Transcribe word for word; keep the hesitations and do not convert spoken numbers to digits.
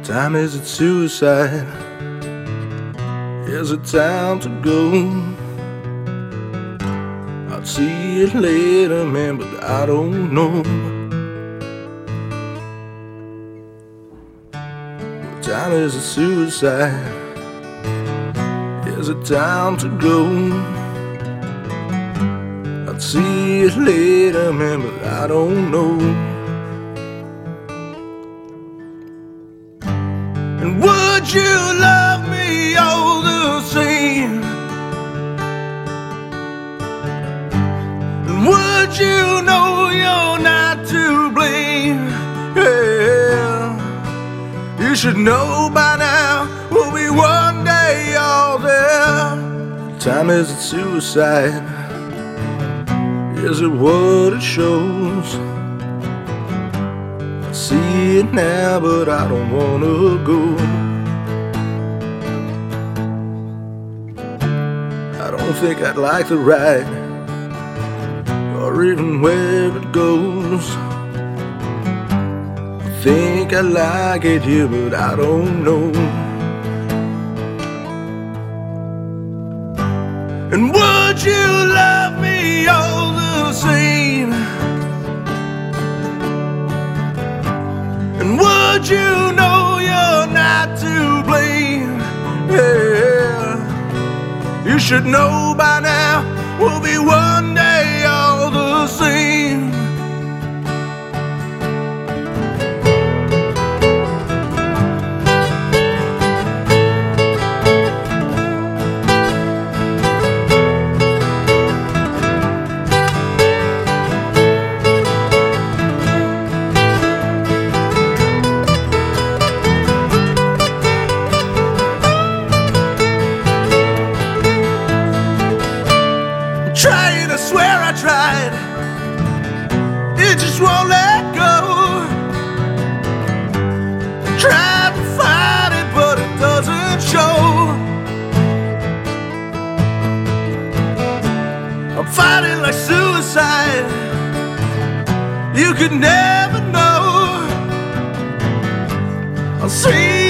Time is it suicide? Is it time to go? I'll see you later, man, but I don't know. What time is it suicide? Is it time to go? I'll see you later, man, but I don't know. And would you love me all the same? And would you know you're not to blame? Yeah, you should know by now we'll be one day all there. Time is it suicide? Is it what it shows? I see it now, but I don't wanna go. I don't think I'd like the ride, or even where it goes. I think I like it here, but I don't know. And would you love me all the same? And would you know you're not to blame? Yeah, you should know by now we'll be one day all the same. Trying to swear I tried, it just won't let go. Tried to fight it, but it doesn't show. I'm fighting like suicide, you could never know. I'll see